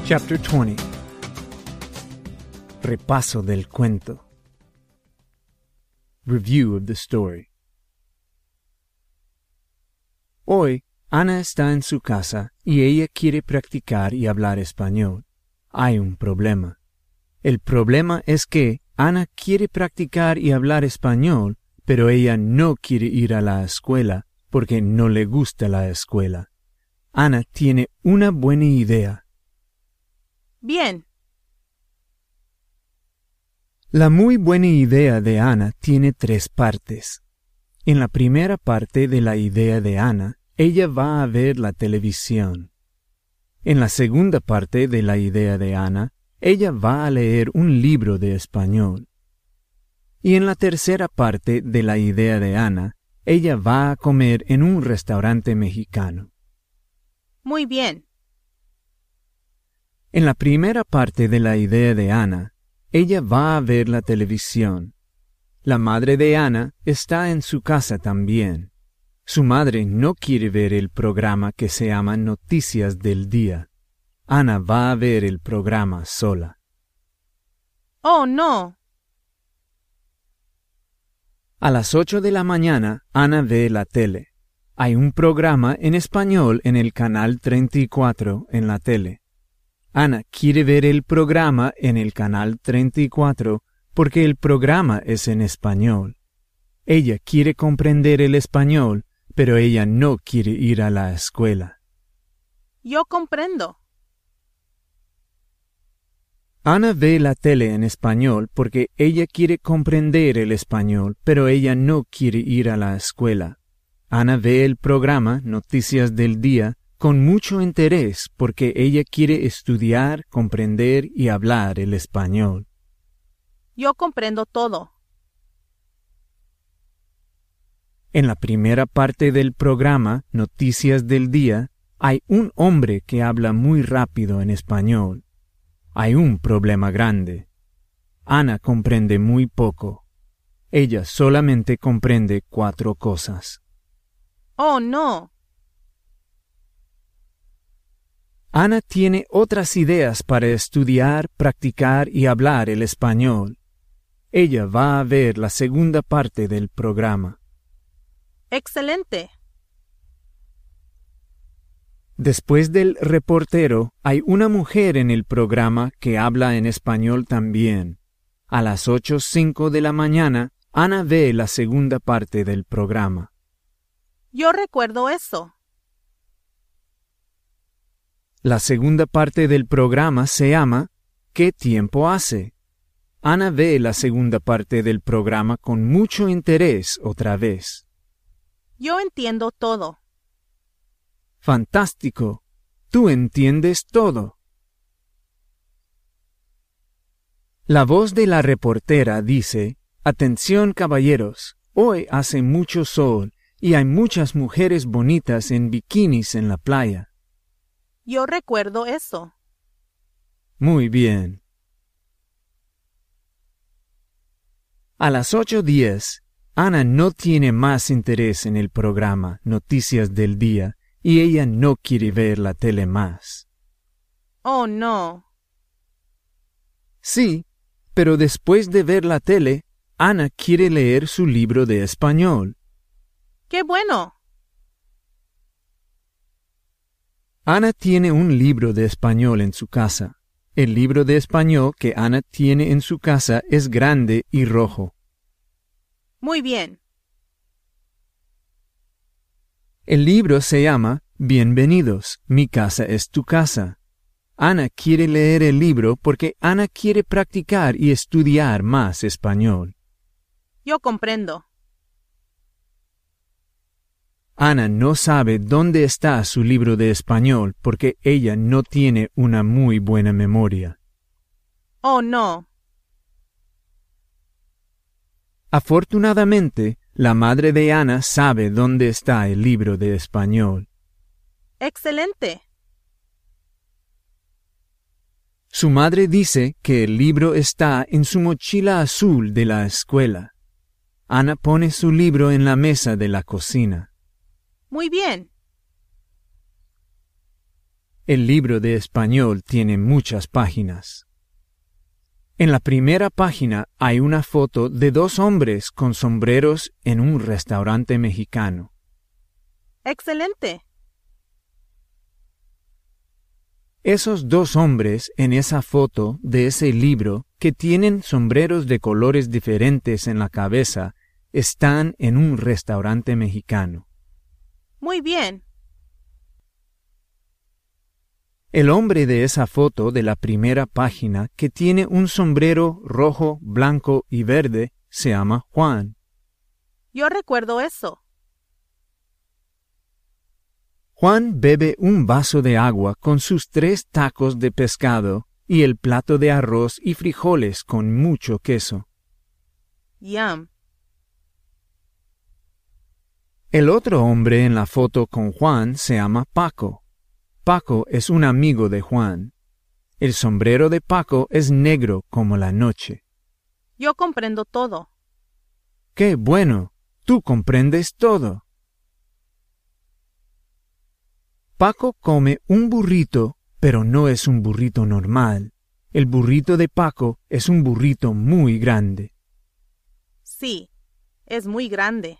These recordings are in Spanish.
Chapter 20. Repaso del cuento. Review of the story. Hoy, Ana está en su casa y ella quiere practicar y hablar español. Hay un problema. El problema es que Ana quiere practicar y hablar español, pero ella no quiere ir a la escuela porque no le gusta la escuela. Ana tiene una buena idea. Bien. La muy buena idea de Ana tiene 3 partes. En la primera parte de la idea de Ana, ella va a ver la televisión. En la segunda parte de la idea de Ana, ella va a leer un libro de español. Y en la tercera parte de la idea de Ana, ella va a comer en un restaurante mexicano. Muy bien. En la primera parte de la idea de Ana, ella va a ver la televisión. La madre de Ana está en su casa también. Su madre no quiere ver el programa que se llama Noticias del Día. Ana va a ver el programa sola. Oh, no. A las 8 de la mañana, Ana ve la tele. Hay un programa en español en el canal 34 en la tele. Ana quiere ver el programa en el canal 34 porque el programa es en español. Ella quiere comprender el español, pero ella no quiere ir a la escuela. Yo comprendo. Ana ve la tele en español porque ella quiere comprender el español, pero ella no quiere ir a la escuela. Ana ve el programa Noticias del Día con mucho interés porque ella quiere estudiar, comprender y hablar el español. Yo comprendo todo. En la primera parte del programa Noticias del Día, hay un hombre que habla muy rápido en español. Hay un problema grande. Ana comprende muy poco. Ella solamente comprende 4 cosas. Oh, no. Ana tiene otras ideas para estudiar, practicar y hablar el español. Ella va a ver la segunda parte del programa. Excelente. Después del reportero, hay una mujer en el programa que habla en español también. A las 8:05 de la mañana, Ana ve la segunda parte del programa. Yo recuerdo eso. La segunda parte del programa se llama ¿Qué tiempo hace? Ana ve la segunda parte del programa con mucho interés otra vez. Yo entiendo todo. ¡Fantástico! Tú entiendes todo. La voz de la reportera dice: «Atención, caballeros, hoy hace mucho sol y hay muchas mujeres bonitas en bikinis en la playa». Yo recuerdo eso. Muy bien. A las 8:10, Ana no tiene más interés en el programa Noticias del Día y ella no quiere ver la tele más. Oh, no. Sí, pero después de ver la tele, Ana quiere leer su libro de español. ¡Qué bueno! Ana tiene un libro de español en su casa. El libro de español que Ana tiene en su casa es grande y rojo. Muy bien. El libro se llama Bienvenidos, mi casa es tu casa. Ana quiere leer el libro porque Ana quiere practicar y estudiar más español. Yo comprendo. Ana no sabe dónde está su libro de español porque ella no tiene una muy buena memoria. Oh, no. Afortunadamente, la madre de Ana sabe dónde está el libro de español. Excelente. Su madre dice que el libro está en su mochila azul de la escuela. Ana pone su libro en la mesa de la cocina. Muy bien. El libro de español tiene muchas páginas. En la primera página hay una foto de dos hombres con sombreros en un restaurante mexicano. Excelente. Esos dos hombres en esa foto de ese libro, que tienen sombreros de colores diferentes en la cabeza, están en un restaurante mexicano. Muy bien. El hombre de esa foto de la primera página, que tiene un sombrero rojo, blanco y verde, se llama Juan. Yo recuerdo eso. Juan bebe un vaso de agua con sus 3 tacos de pescado y el plato de arroz y frijoles con mucho queso. Yum. El otro hombre en la foto con Juan se llama Paco. Paco es un amigo de Juan. El sombrero de Paco es negro como la noche. Yo comprendo todo. ¡Qué bueno! Tú comprendes todo. Paco come un burrito, pero no es un burrito normal. El burrito de Paco es un burrito muy grande. Sí, es muy grande.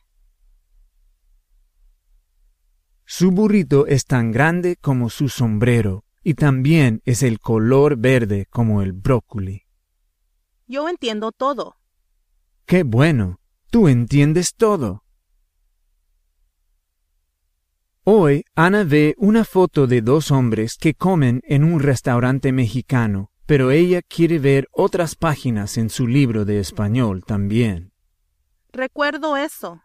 Su burrito es tan grande como su sombrero, y también es el color verde como el brócoli. Yo entiendo todo. ¡Qué bueno! Tú entiendes todo. Hoy Ana ve una foto de 2 hombres que comen en un restaurante mexicano, pero ella quiere ver otras páginas en su libro de español también. Recuerdo eso.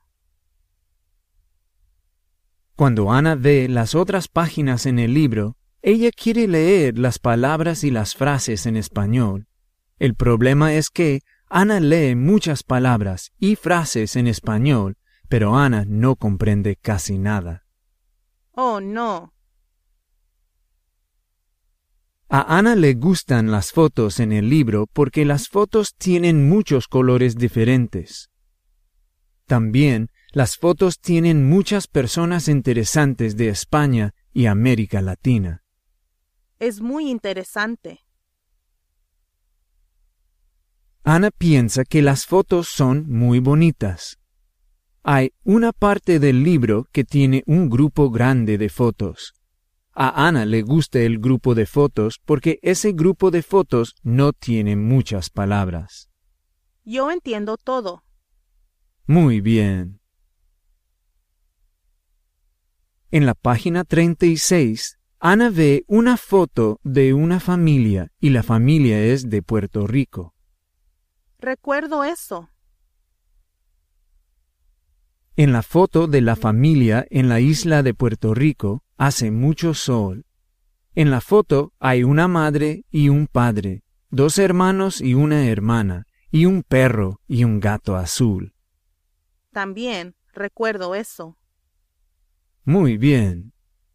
Cuando Ana ve las otras páginas en el libro, ella quiere leer las palabras y las frases en español. El problema es que Ana lee muchas palabras y frases en español, pero Ana no comprende casi nada. Oh, no. A Ana le gustan las fotos en el libro porque las fotos tienen muchos colores diferentes. También las fotos tienen muchas personas interesantes de España y América Latina. Es muy interesante. Ana piensa que las fotos son muy bonitas. Hay una parte del libro que tiene un grupo grande de fotos. A Ana le gusta el grupo de fotos porque ese grupo de fotos no tiene muchas palabras. Yo entiendo todo. Muy bien. En la página 36, Ana ve una foto de una familia y la familia es de Puerto Rico. Recuerdo eso. En la foto de la familia en la isla de Puerto Rico hace mucho sol. En la foto hay una madre y un padre, 2 hermanos y una hermana, y un perro y un gato azul. También recuerdo eso. Muy bien.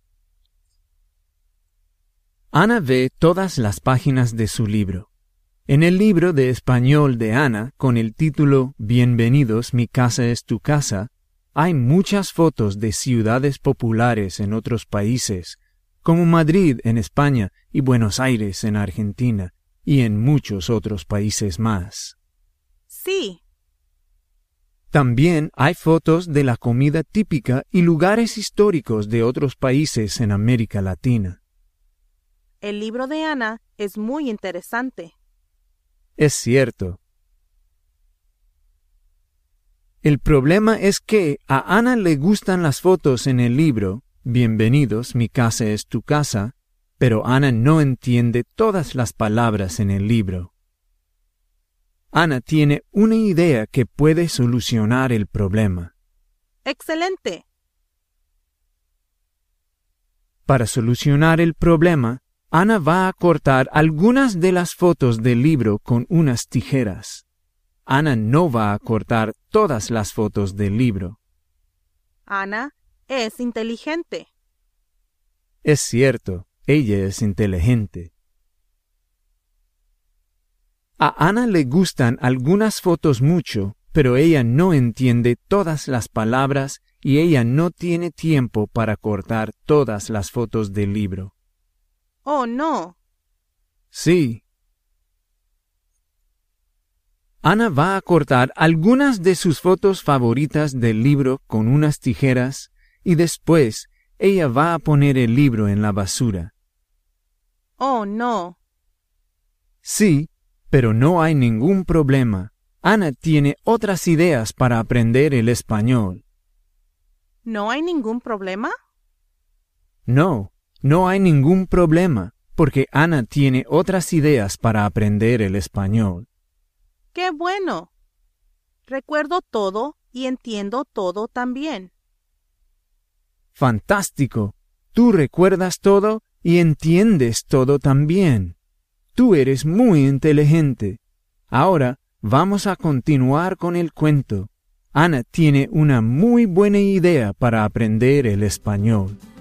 Ana ve todas las páginas de su libro. En el libro de español de Ana, con el título Bienvenidos, mi casa es tu casa, hay muchas fotos de ciudades populares en otros países, como Madrid en España y Buenos Aires en Argentina, y en muchos otros países más. Sí. También hay fotos de la comida típica y lugares históricos de otros países en América Latina. El libro de Ana es muy interesante. Es cierto. El problema es que a Ana le gustan las fotos en el libro, Bienvenidos, mi casa es tu casa, pero Ana no entiende todas las palabras en el libro. Ana tiene una idea que puede solucionar el problema. Excelente. Para solucionar el problema, Ana va a cortar algunas de las fotos del libro con unas tijeras. Ana no va a cortar todas las fotos del libro. Ana es inteligente. Es cierto, ella es inteligente. A Ana le gustan algunas fotos mucho, pero ella no entiende todas las palabras y ella no tiene tiempo para cortar todas las fotos del libro. Oh, no. Sí. Ana va a cortar algunas de sus fotos favoritas del libro con unas tijeras y después ella va a poner el libro en la basura. Oh, no. Sí, pero no hay ningún problema. Ana tiene otras ideas para aprender el español. ¿No hay ningún problema? No, no hay ningún problema, porque Ana tiene otras ideas para aprender el español. ¡Qué bueno! Recuerdo todo y entiendo todo también. ¡Fantástico! Tú recuerdas todo y entiendes todo también. Tú eres muy inteligente. Ahora vamos a continuar con el cuento. Ana tiene una muy buena idea para aprender el español.